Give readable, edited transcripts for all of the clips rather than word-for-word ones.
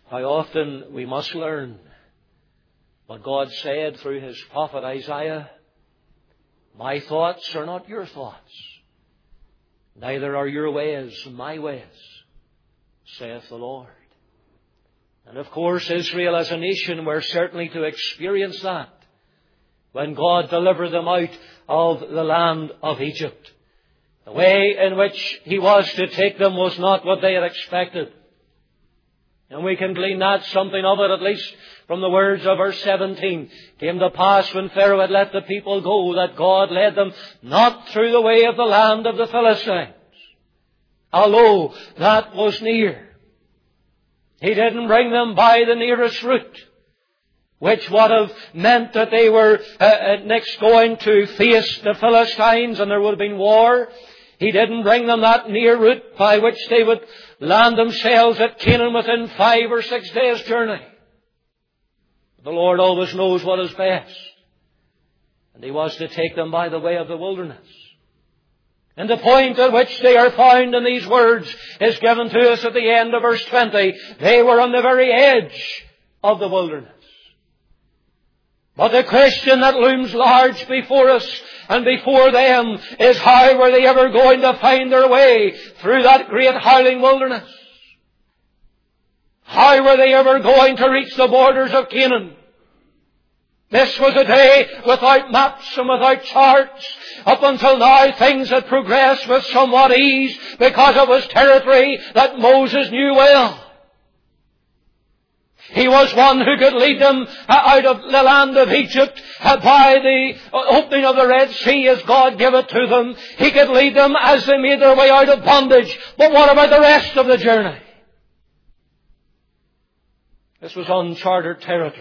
How often we must learn what God said through His prophet Isaiah. My thoughts are not your thoughts, neither are your ways my ways, saith the Lord. And of course, Israel as a nation were certainly to experience that when God delivered them out of the land of Egypt. The way in which He was to take them was not what they had expected. And we can glean that something of it, at least from the words of verse 17. Came to pass when Pharaoh had let the people go, that God led them not through the way of the land of the Philistines, although that was near. He didn't bring them by the nearest route, which would have meant that they were next going to face the Philistines and there would have been war. He didn't bring them that near route by which they would land themselves at Canaan within 5 or 6 days' journey. The Lord always knows what is best. And He was to take them by the way of the wilderness. And the point at which they are found in these words is given to us at the end of verse 20. They were on the very edge of the wilderness. But the question that looms large before us and before them is, how were they ever going to find their way through that great howling wilderness? How were they ever going to reach the borders of Canaan? This was a day without maps and without charts. Up until now, things had progressed with somewhat ease because it was territory that Moses knew well. He was one who could lead them out of the land of Egypt by the opening of the Red Sea as God gave it to them. He could lead them as they made their way out of bondage. But what about the rest of the journey? This was uncharted territory.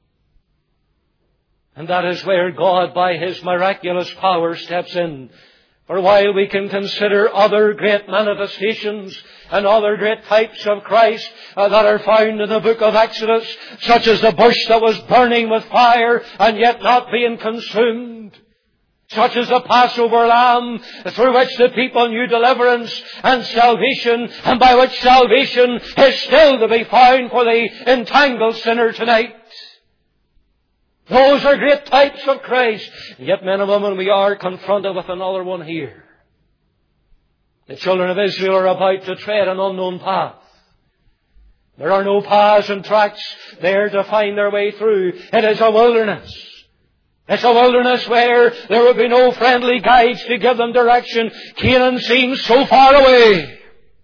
And that is where God, by His miraculous power, steps in. For while we can consider other great manifestations and other great types of Christ that are found in the book of Exodus, such as the bush that was burning with fire and yet not being consumed, such as the Passover lamb through which the people knew deliverance and salvation, and by which salvation is still to be found for the entangled sinner tonight. Those are great types of Christ. And yet, men and women, we are confronted with another one here. The children of Israel are about to tread an unknown path. There are no paths and tracks there to find their way through. It is a wilderness. It's a wilderness where there will be no friendly guides to give them direction. Canaan seems so far away.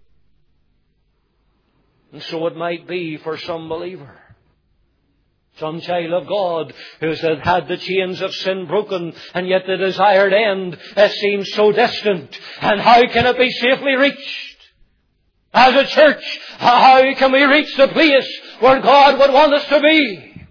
And so it might be for some believer, some child of God who has had the chains of sin broken, and yet the desired end seems so distant. And how can it be safely reached? As a church, how can we reach the place where God would want us to be?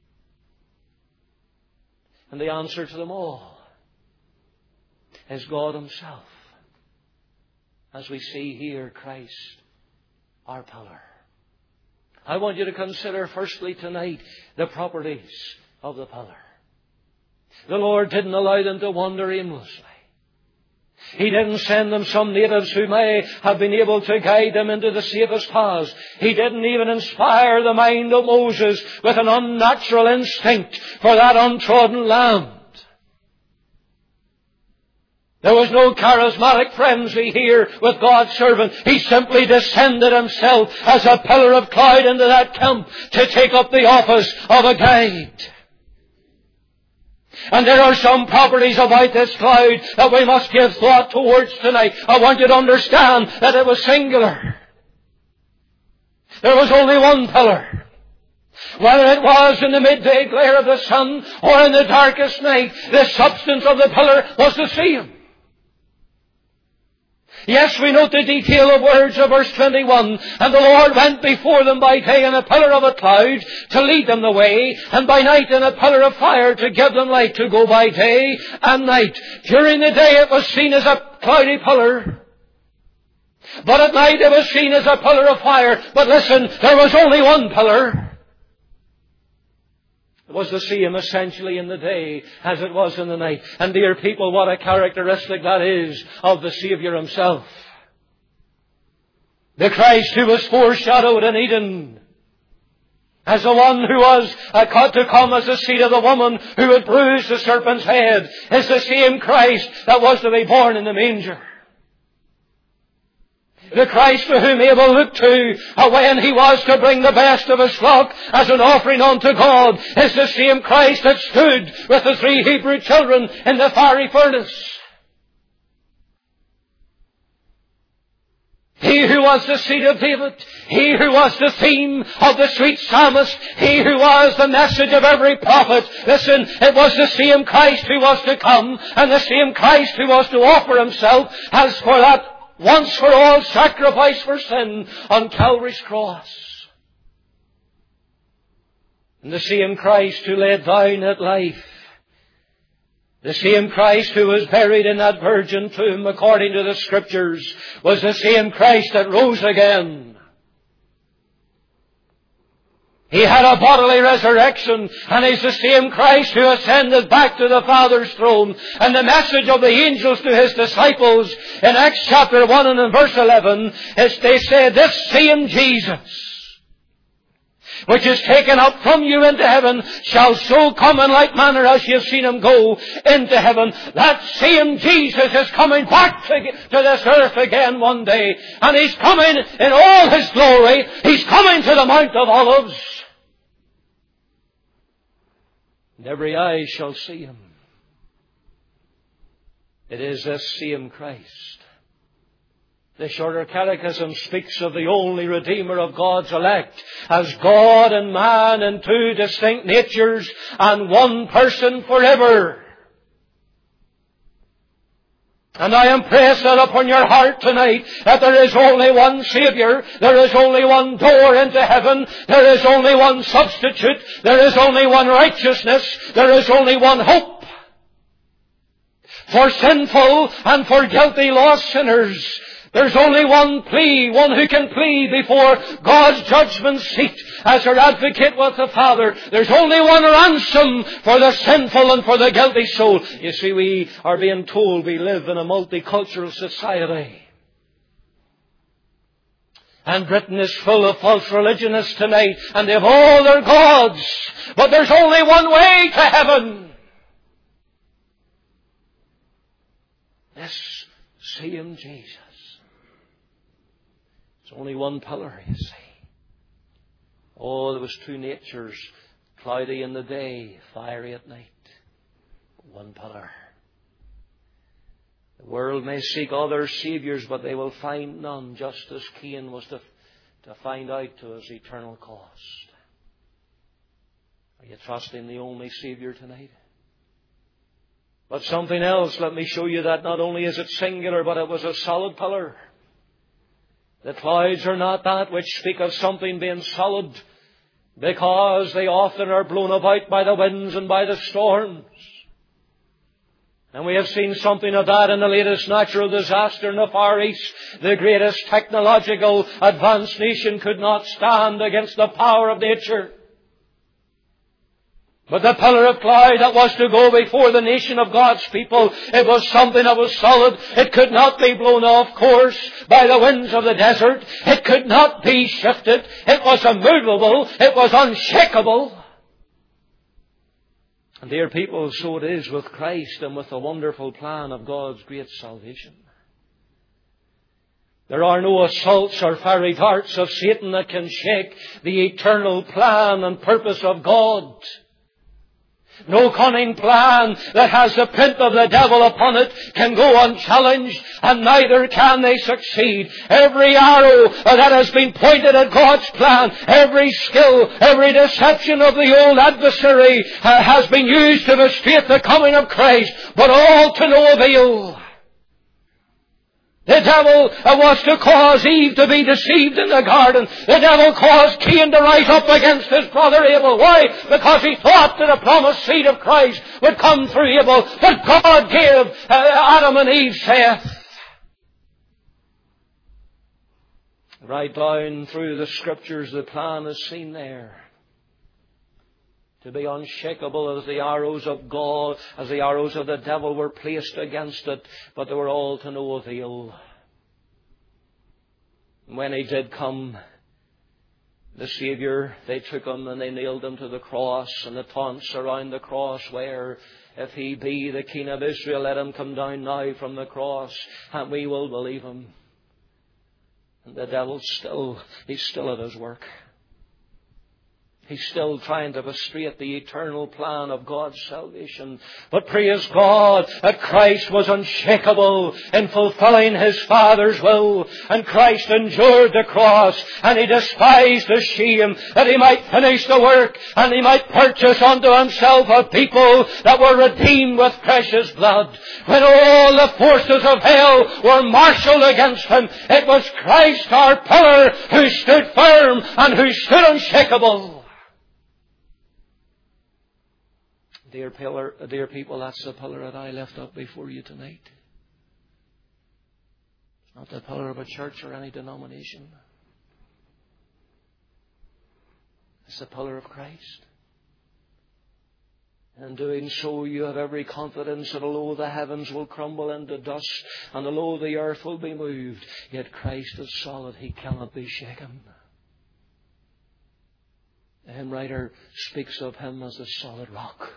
And the answer to them all is God Himself. As we see here, Christ, our pillar. I want you to consider firstly tonight the properties of the pillar. The Lord didn't allow them to wander aimlessly. He didn't send them some natives who may have been able to guide them into the safest paths. He didn't even inspire the mind of Moses with an unnatural instinct for that untrodden land. There was no charismatic frenzy here with God's servant. He simply descended Himself as a pillar of cloud into that camp to take up the office of a guide. And there are some properties about this cloud that we must give thought towards tonight. I want you to understand that it was singular. There was only one pillar. Whether it was in the midday glare of the sun or in the darkest night, the substance of the pillar was the same. Yes, we note the detail of words of verse 21. And the Lord went before them by day in a pillar of a cloud to lead them the way, and by night in a pillar of fire to give them light to go by day and night. During the day it was seen as a cloudy pillar, but at night it was seen as a pillar of fire. But listen, there was only one pillar. It was the same essentially in the day as it was in the night. And dear people, what a characteristic that is of the Saviour Himself. The Christ who was foreshadowed in Eden as the one who was to come as the seed of the woman who would bruise the serpent's head, is the same Christ that was to be born in the manger. The Christ to whom Abel looked to when he was to bring the best of his flock as an offering unto God is the same Christ that stood with the 3 Hebrew children in the fiery furnace. He who was the seed of David, he who was the theme of the sweet psalmist, he who was the message of every prophet. Listen, it was the same Christ who was to come, and the same Christ who was to offer himself as for that once for all sacrifice for sin on Calvary's cross. And the same Christ who laid down his life, the same Christ who was buried in that virgin tomb according to the Scriptures, was the same Christ that rose again. He had a bodily resurrection, and He's the same Christ who ascended back to the Father's throne. And the message of the angels to His disciples in Acts chapter 1 and in verse 11 is they say, "This same Jesus, which is taken up from you into heaven, shall so come in like manner as you have seen Him go into heaven." That same Jesus is coming back to this earth again one day. And He's coming in all His glory. He's coming to the Mount of Olives. And every eye shall see Him. It is this same Christ. The Shorter Catechism speaks of the only Redeemer of God's elect as God and man in 2 distinct natures and one person forever. And I impress that upon your heart tonight, that there is only one Savior, there is only one door into heaven, there is only one substitute, there is only one righteousness, there is only one hope for sinful and for guilty lost sinners. There's only one plea, one who can plead before God's judgment seat as our advocate with the Father. There's only one ransom for the sinful and for the guilty soul. You see, we are being told we live in a multicultural society. And Britain is full of false religionists tonight, and they have all their gods. But there's only one way to heaven. This same Jesus. It's only one pillar, you see. Oh, there was 2 natures, cloudy in the day, fiery at night. One pillar. The world may seek other saviours, but they will find none, just as Cain was to find out to his eternal cost. Are you trusting the only Saviour tonight? But something else, let me show you that not only is it singular, but it was a solid pillar. The clouds are not that which speak of something being solid, because they often are blown about by the winds and by the storms. And we have seen something of that in the latest natural disaster in the Far East. The greatest technological advanced nation could not stand against the power of nature. But the pillar of cloud that was to go before the nation of God's people, it was something that was solid. It could not be blown off course by the winds of the desert. It could not be shifted. It was immovable. It was unshakable. And dear people, so it is with Christ and with the wonderful plan of God's great salvation. There are no assaults or fiery darts of Satan that can shake the eternal plan and purpose of God. No cunning plan that has the print of the devil upon it can go unchallenged, and neither can they succeed. Every arrow that has been pointed at God's plan, every skill, every deception of the old adversary has been used to frustrate the coming of Christ, but all to no avail. The devil was to cause Eve to be deceived in the garden. The devil caused Cain to rise up against his brother Abel. Why? Because he thought that a promised seed of Christ would come through Abel. But God gave Adam and Eve saith. Right down through the Scriptures, the plan is seen there. To be unshakable as the arrows of God, as the arrows of the devil were placed against it, but they were all to no avail. When he did come, The Saviour, they took him and they nailed him to the cross, and the taunts around the cross were, if he be the King of Israel, let him come down now from the cross, and we will believe him. And the devil's he's still at his work. He's still trying to frustrate the eternal plan of God's salvation. But praise God that Christ was unshakable in fulfilling His Father's will. And Christ endured the cross, and He despised the shame, that He might finish the work, and He might purchase unto Himself a people that were redeemed with precious blood. When all the forces of hell were marshalled against Him, it was Christ, our pillar, who stood firm and who stood unshakable. Dear people, that's the pillar that I lift up before you tonight. It's not the pillar of a church or any denomination. It's the pillar of Christ. And in doing so, you have every confidence that although the heavens will crumble into dust, and although the earth will be moved, yet Christ is solid. He cannot be shaken. The hymn writer speaks of Him as the solid rock.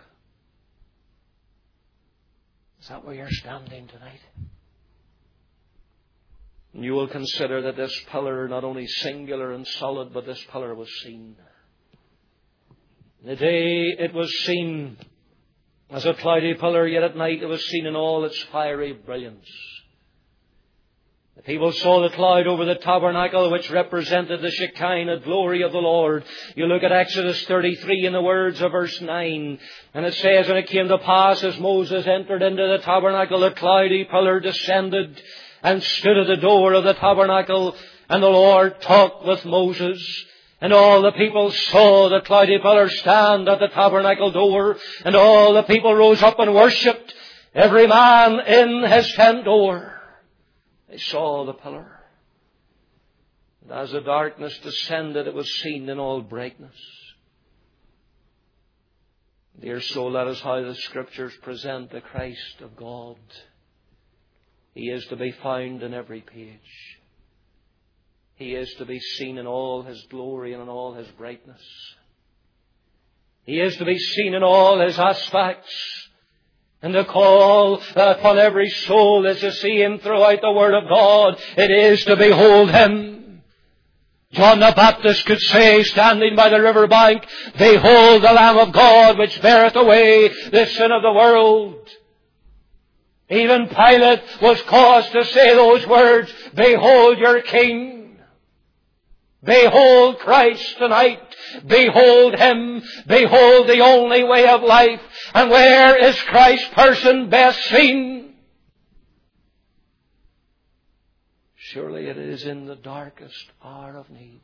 Is that where you're standing tonight? And you will consider that this pillar, not only singular and solid, but this pillar was seen. The day it was seen as a cloudy pillar, yet at night it was seen in all its fiery brilliance. The people saw the cloud over the tabernacle, which represented the Shekinah glory of the Lord. You look at Exodus 33 in the words of verse 9. And it says, and it came to pass as Moses entered into the tabernacle, a cloudy pillar descended and stood at the door of the tabernacle. And the Lord talked with Moses. And all the people saw the cloudy pillar stand at the tabernacle door. And all the people rose up and worshipped, every man in his tent door. They saw the pillar. And as the darkness descended, it was seen in all brightness. Dear soul, that is how the Scriptures present the Christ of God. He is to be found in every page. He is to be seen in all His glory and in all His brightness. He is to be seen in all His aspects. And the call upon every soul is to see Him throughout the Word of God. It is to behold Him. John the Baptist could say, standing by the river bank, behold the Lamb of God which beareth away the sin of the world. Even Pilate was caused to say those words, behold your King. Behold Christ tonight. Behold Him. Behold the only way of life. And where is Christ's person best seen? Surely it is in the darkest hour of need.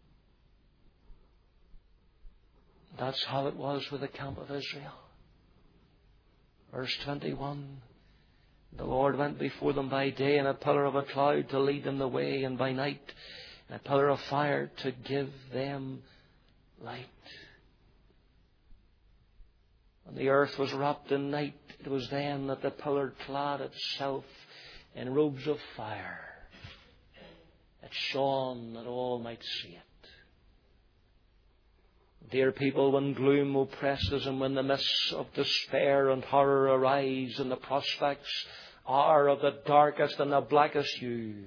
That's how it was with the camp of Israel. Verse 21. The Lord went before them by day in a pillar of a cloud to lead them the way, and by night a pillar of fire to give them light. When the earth was wrapped in night, it was then that the pillar clad itself in robes of fire. It shone that all might see it. Dear people, when gloom oppresses and when the mists of despair and horror arise and the prospects are of the darkest and the blackest hue,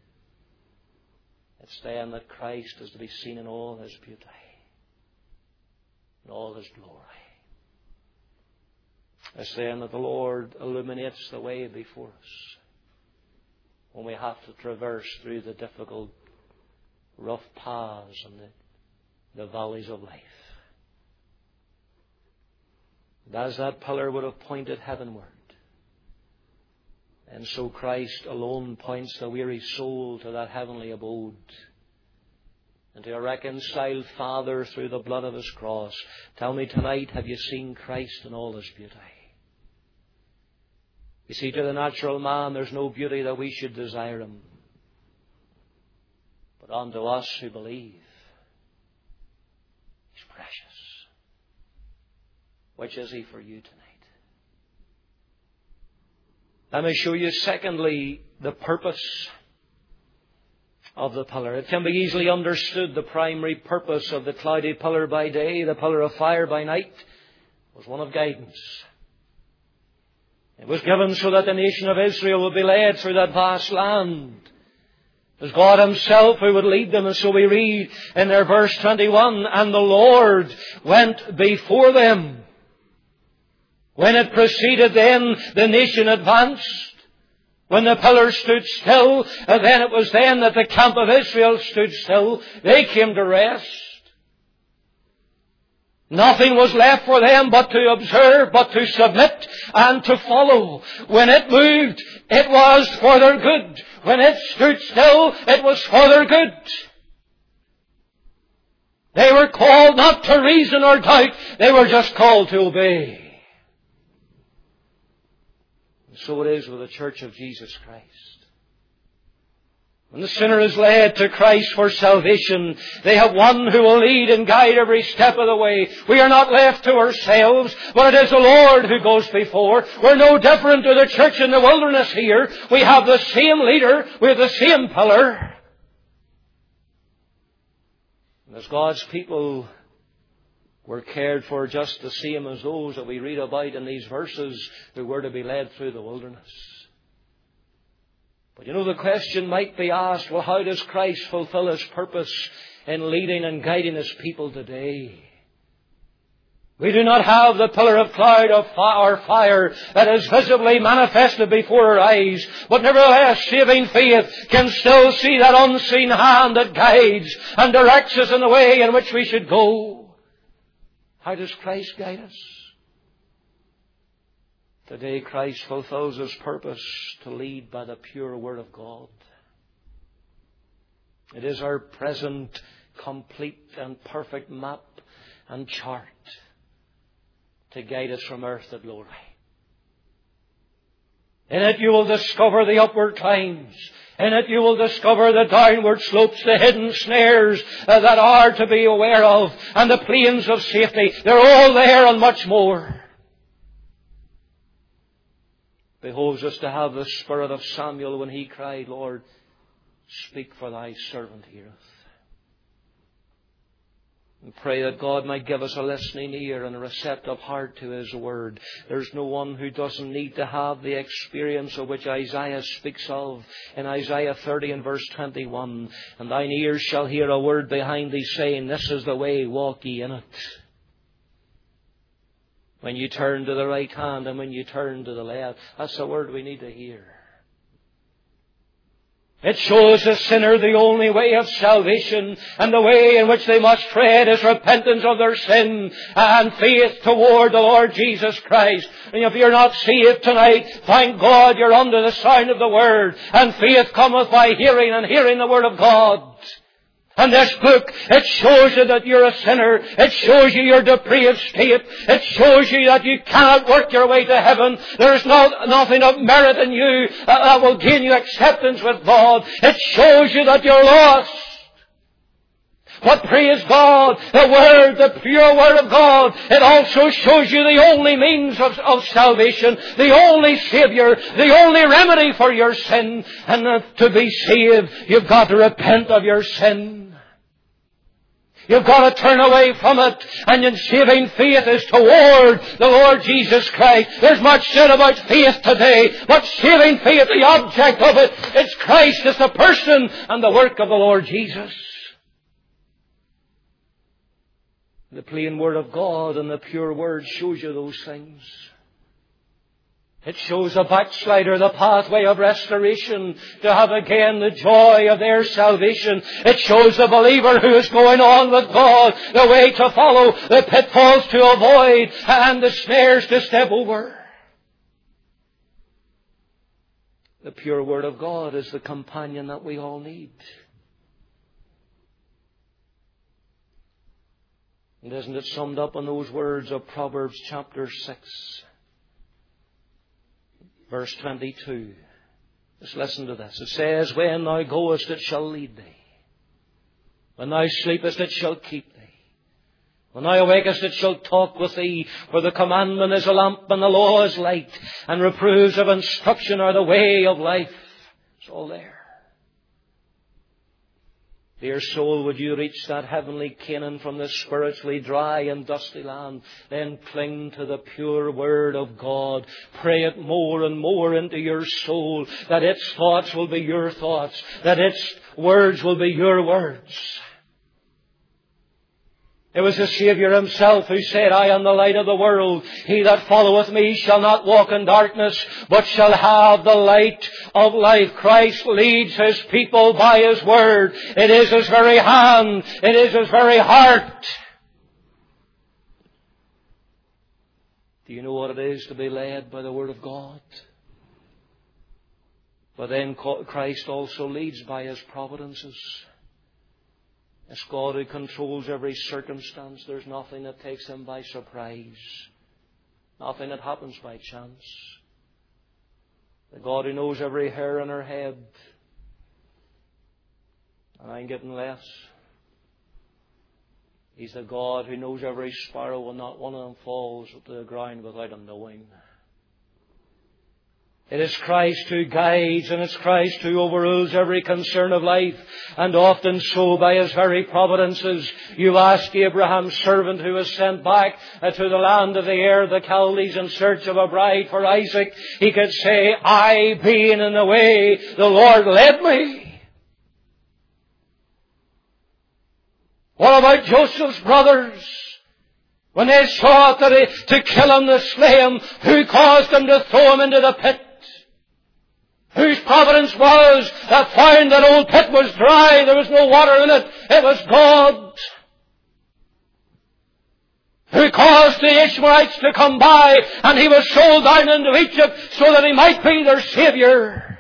it's then that Christ is to be seen in all His beauty, in all His glory. It's then that the Lord illuminates the way before us when we have to traverse through the difficult, rough paths and the valleys of life. And as that pillar would have pointed heavenward, and so Christ alone points the weary soul to that heavenly abode and to a reconciled Father through the blood of His cross. Tell me tonight, have you seen Christ in all His beauty? You see, to the natural man, there's no beauty that we should desire Him. But unto us who believe, He's precious. Which is He for you tonight? Let me show you, secondly, the purpose of the pillar. It can be easily understood the primary purpose of the cloudy pillar by day, the pillar of fire by night, was one of guidance. It was given so that the nation of Israel would be led through that vast land. It was God Himself who would lead them, and so we read in their verse 21, and the Lord went before them. When it proceeded, then the nation advanced. When the pillar stood still, then it was then that the camp of Israel stood still. They came to rest. Nothing was left for them but to observe, but to submit and to follow. When it moved, it was for their good. When it stood still, it was for their good. They were called not to reason or doubt. They were just called to obey. And so it is with the Church of Jesus Christ. When the sinner is led to Christ for salvation, they have one who will lead and guide every step of the way. We are not left to ourselves, but it is the Lord who goes before. We're no different to the church in the wilderness here. We have the same leader, we have the same pillar. And as God's people, we're cared for just the same as those that we read about in these verses who were to be led through the wilderness. But the question might be asked, well, how does Christ fulfill His purpose in leading and guiding His people today? We do not have the pillar of cloud or fire that is visibly manifested before our eyes, but nevertheless, saving faith can still see that unseen hand that guides and directs us in the way in which we should go. How does Christ guide us? Today Christ fulfills His purpose to lead by the pure Word of God. It is our present, complete and perfect map and chart to guide us from earth to glory. In it you will discover the upward climbs. In it you will discover the downward slopes, the hidden snares that are to be aware of, and the plains of safety. They're all there and much more. It behoves us to have the spirit of Samuel when he cried, Lord, speak, for thy servant heareth. And pray that God might give us a listening ear and a receptive heart to His Word. There's no one who doesn't need to have the experience of which Isaiah speaks of in Isaiah 30 and verse 21. And thine ears shall hear a word behind thee saying, this is the way, walk ye in it. When you turn to the right hand and when you turn to the left, that's the word we need to hear. It shows the sinner the only way of salvation, and the way in which they must tread is repentance of their sin and faith toward the Lord Jesus Christ. And if you're not saved tonight, thank God you're under the sound of the Word, and faith cometh by hearing, and hearing the Word of God. And this book, it shows you that you're a sinner. It shows you your depraved state. It shows you that you cannot work your way to heaven. There's nothing of merit in you that will gain you acceptance with God. It shows you that you're lost. But praise God, the Word, the pure Word of God, it also shows you the only means of salvation, the only Savior, the only remedy for your sin. And to be saved, you've got to repent of your sin. You've got to turn away from it, and in saving faith is toward the Lord Jesus Christ. There's much said about faith today, but saving faith, the object of it, it's Christ, it's the person and the work of the Lord Jesus. The plain Word of God and the pure Word shows you those things. It shows a backslider the pathway of restoration to have again the joy of their salvation. It shows the believer who is going on with God the way to follow, the pitfalls to avoid, and the snares to step over. The pure Word of God is the companion that we all need. And isn't it summed up in those words of Proverbs chapter 6? Verse 22. Just listen to this. It says, when thou goest, it shall lead thee. When thou sleepest, it shall keep thee. When thou awakest, it shall talk with thee. For the commandment is a lamp, and the law is light. And reproofs of instruction are the way of life. It's all there. Dear soul, would you reach that heavenly Canaan from this spiritually dry and dusty land? Then cling to the pure Word of God. Pray it more and more into your soul, that its thoughts will be your thoughts, that its words will be your words. It was the Saviour Himself who said, I am the light of the world. He that followeth me shall not walk in darkness, but shall have the light of life. Christ leads His people by His Word. It is His very hand. It is His very heart. Do you know what it is to be led by the Word of God? But then Christ also leads by His providences. It's God who controls every circumstance. There's nothing that takes Him by surprise. Nothing that happens by chance. The God who knows every hair on our head. And I'm getting less. He's the God who knows every sparrow and not one of them falls to the ground without Him knowing. It is Christ who guides, and it's Christ who overrules every concern of life, and often so by His very providences. You ask Abraham's servant who was sent back to the land of the Ur, the Chaldees, in search of a bride for Isaac. He could say, I being in the way, the Lord led me. What about Joseph's brothers? When they sought to kill him, to slay him, who caused them to throw him into the pit? Whose providence was that found that old pit was dry, there was no water in it. It was God. Who caused the Ishmaelites to come by, and he was sold down into Egypt so that he might be their Saviour.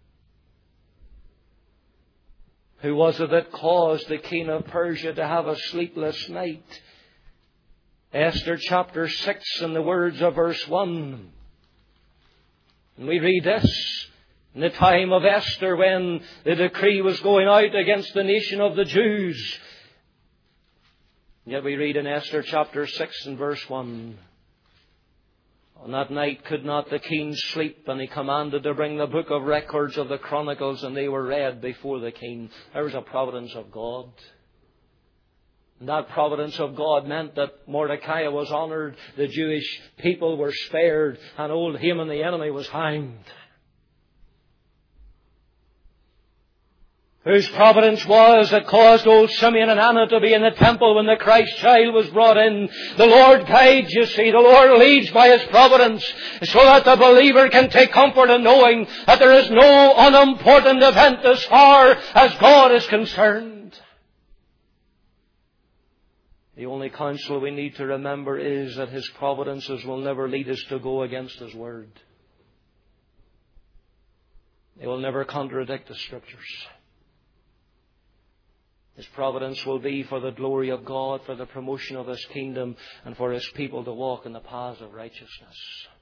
Who was it that caused the king of Persia to have a sleepless night? Esther chapter 6 and the words of verse 1. And we read this. In the time of Esther, when the decree was going out against the nation of the Jews. Yet we read in Esther chapter 6 and verse 1. On that night could not the king sleep, and he commanded to bring the book of records of the Chronicles, and they were read before the king. There was a providence of God. And that providence of God meant that Mordecai was honoured, the Jewish people were spared, and old Haman the enemy was hanged. Whose providence was that caused old Simeon and Anna to be in the temple when the Christ child was brought in. The Lord guides, you see. The Lord leads by His providence so that the believer can take comfort in knowing that there is no unimportant event as far as God is concerned. The only counsel we need to remember is that His providences will never lead us to go against His Word. They will never contradict the Scriptures. His providence will be for the glory of God, for the promotion of His kingdom, and for His people to walk in the paths of righteousness.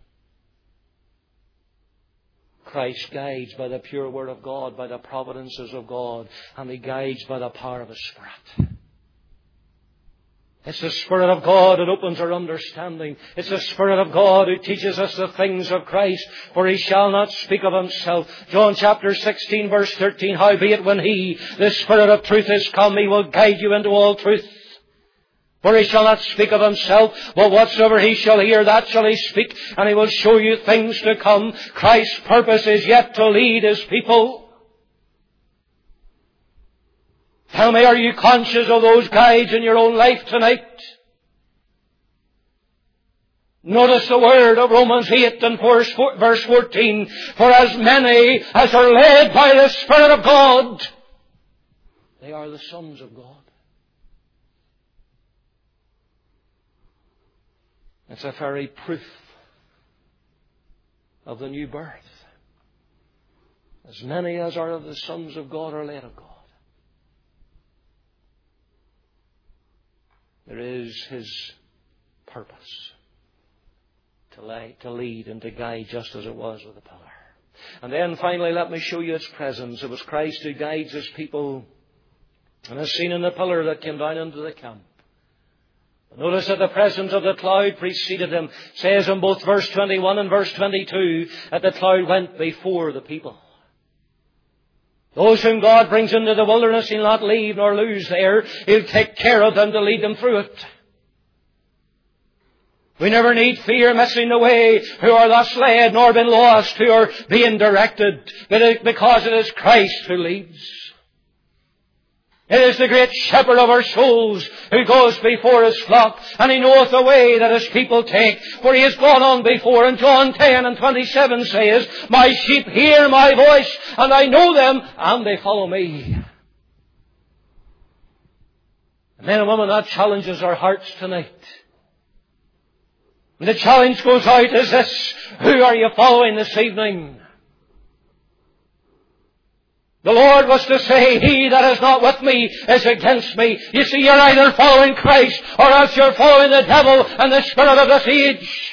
Christ guides by the pure Word of God, by the providences of God, and He guides by the power of His Spirit. It's the Spirit of God that opens our understanding. It's the Spirit of God who teaches us the things of Christ, for He shall not speak of Himself. John chapter 16 verse 13, howbeit when He, the Spirit of truth, is come, He will guide you into all truth. For He shall not speak of Himself, but whatsoever He shall hear, that shall He speak, and He will show you things to come. Christ's purpose is yet to lead His people. Tell me, are you conscious of those guides in your own life tonight? Notice the word of Romans 8 and verse 14. For as many as are led by the Spirit of God, they are the sons of God. It's a very proof of the new birth. As many as are of the sons of God are led of God. There is His purpose to lead and to guide, just as it was with the pillar. And then finally, let me show you its presence. It was Christ who guides His people, and as seen in the pillar that came down into the camp. Notice that the presence of the cloud preceded Him. It says in both verse 21 and verse 22 that the cloud went before the people. Those whom God brings into the wilderness, He'll not leave nor lose there. He'll take care of them to lead them through it. We never need fear missing the way, who are thus led, nor been lost, who are being directed, because it is Christ who leads. It is the great shepherd of our souls who goes before His flock, and He knoweth the way that His people take, for He has gone on before. And John 10:27 says, My sheep hear my voice, and I know them, and they follow me. And men and women, that challenges our hearts tonight. And the challenge goes out as this: who are you following this evening? The Lord was to say, He that is not with me is against me. You see, you're either following Christ or else you're following the devil and the spirit of this age.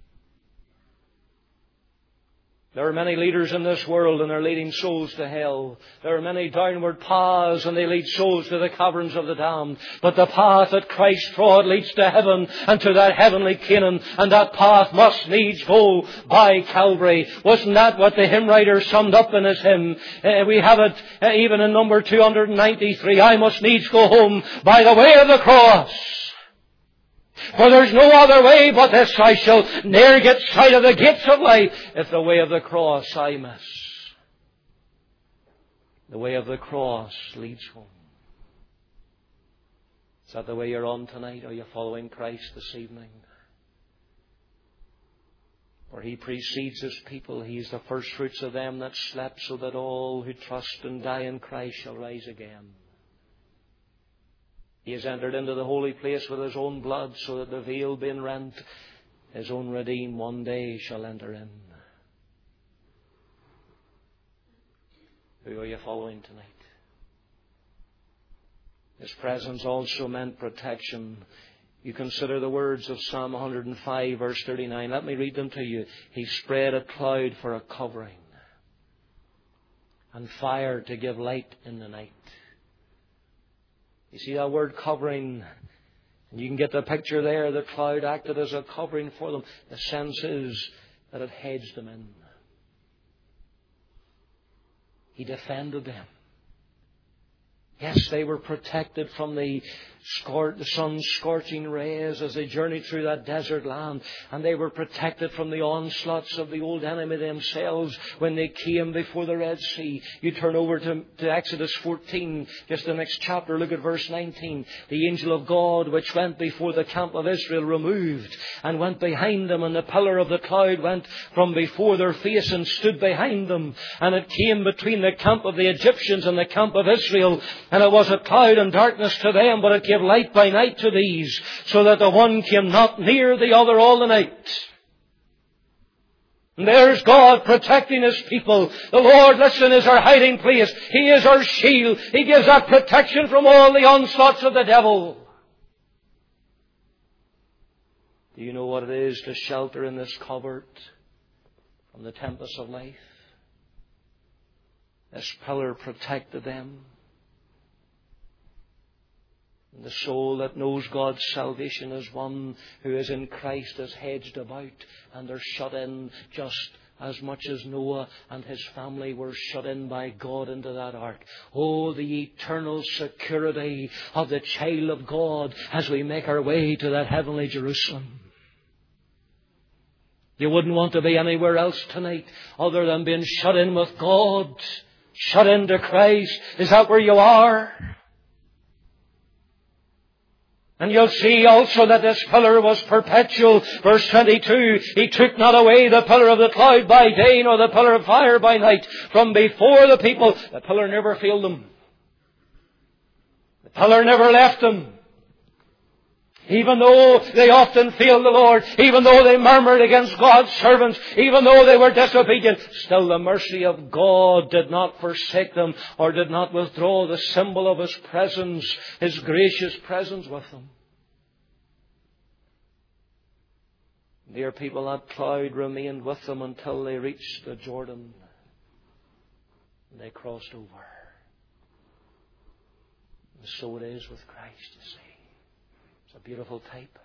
There are many leaders in this world, and they're leading souls to hell. There are many downward paths, and they lead souls to the caverns of the damned. But the path that Christ trod leads to heaven and to that heavenly Canaan, and that path must needs go by Calvary. Wasn't that what the hymn writer summed up in his hymn? We have it even in number 293. I must needs go home by the way of the cross. For there's no other way but this. I shall ne'er get sight of the gates of life if the way of the cross I miss. The way of the cross leads home. Is that the way you're on tonight? Are you following Christ this evening? For He precedes His people. He is the first fruits of them that slept, so that all who trust and die in Christ shall rise again. He has entered into the holy place with His own blood, so that the veil being rent, His own redeemed one day shall enter in. Who are you following tonight? His presence also meant protection. You consider the words of Psalm 105, verse 39. Let me read them to you. He spread a cloud for a covering, and fire to give light in the night. You see that word covering, and you can get the picture there. The cloud acted as a covering for them. The sense is that it hedged them in. He defended them. Yes, they were protected from the sun's scorching rays as they journeyed through that desert land. And they were protected from the onslaughts of the old enemy themselves when they came before the Red Sea. You turn over to Exodus 14, just the next chapter. Look at verse 19. The angel of God which went before the camp of Israel removed and went behind them. And the pillar of the cloud went from before their face and stood behind them. And it came between the camp of the Egyptians and the camp of Israel. And it was a cloud and darkness to them, but it gave light by night to these, so that the one came not near the other all the night. And there's God protecting His people. The Lord, listen, is our hiding place. He is our shield. He gives that protection from all the onslaughts of the devil. Do you know what it is to shelter in this covert from the tempest of life? This pillar protected them. And the soul that knows God's salvation is one who is in Christ, is hedged about, and they're shut in just as much as Noah and his family were shut in by God into that ark. Oh, the eternal security of the child of God as we make our way to that heavenly Jerusalem. You wouldn't want to be anywhere else tonight other than being shut in with God, shut into Christ. Is that where you are? And you'll see also that this pillar was perpetual. Verse 22, He took not away the pillar of the cloud by day, nor the pillar of fire by night from before the people. The pillar never failed them. The pillar never left them. Even though they often failed the Lord, even though they murmured against God's servants, even though they were disobedient, still the mercy of God did not forsake them or did not withdraw the symbol of His presence, His gracious presence with them. Dear people, that cloud remained with them until they reached the Jordan and they crossed over. And so it is with Christ, you see. A beautiful type.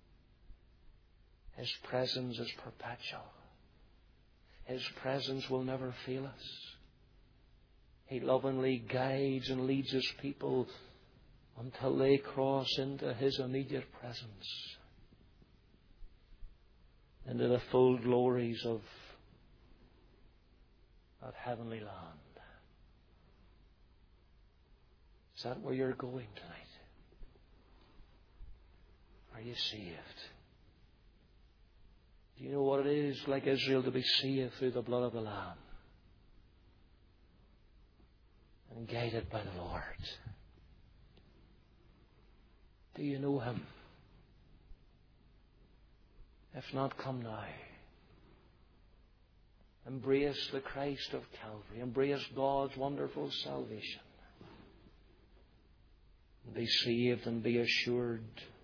His presence is perpetual. His presence will never fail us. He lovingly guides and leads His people until they cross into His immediate presence, into the full glories of that heavenly land. Is that where you're going tonight? Are you saved? Do you know what it is, like Israel, to be saved through the blood of the Lamb and guided by the Lord? Do you know Him? If not, come now. Embrace the Christ of Calvary. Embrace God's wonderful salvation. Be saved and be assured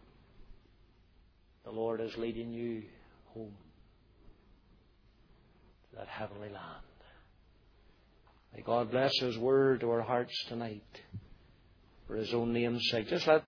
the Lord is leading you home to that heavenly land. May God bless His word to our hearts tonight for His own name's sake. Just let